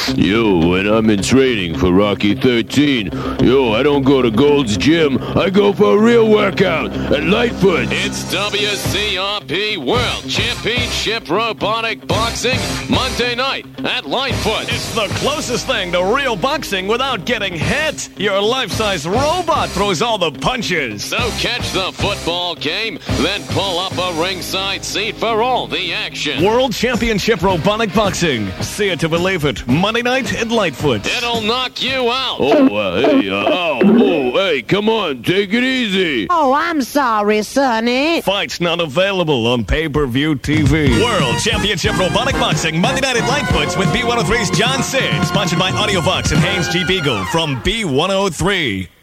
Yo, when I'm in training for Rocky 13, I don't go to Gold's Gym. I go for a real workout at Lightfoot. It's WCRP World Championship Robotic Boxing Monday night at Lightfoot. It's the closest thing to real boxing without getting hit. Your life-size robot throws all the punches. So catch the football game, then pull up a ringside seat for all the action. World Championship Robotic Boxing. See it to believe it. Monday night at Lightfoot. It'll knock you out. Hey, come on, take it easy. Oh, I'm sorry, Sonny. Fights not available on pay-per-view TV. World Championship Robotic Boxing, Monday night at Lightfoot's with B103's John Sid. Sponsored by AudioVox and Haynes Jeep Eagle from B103.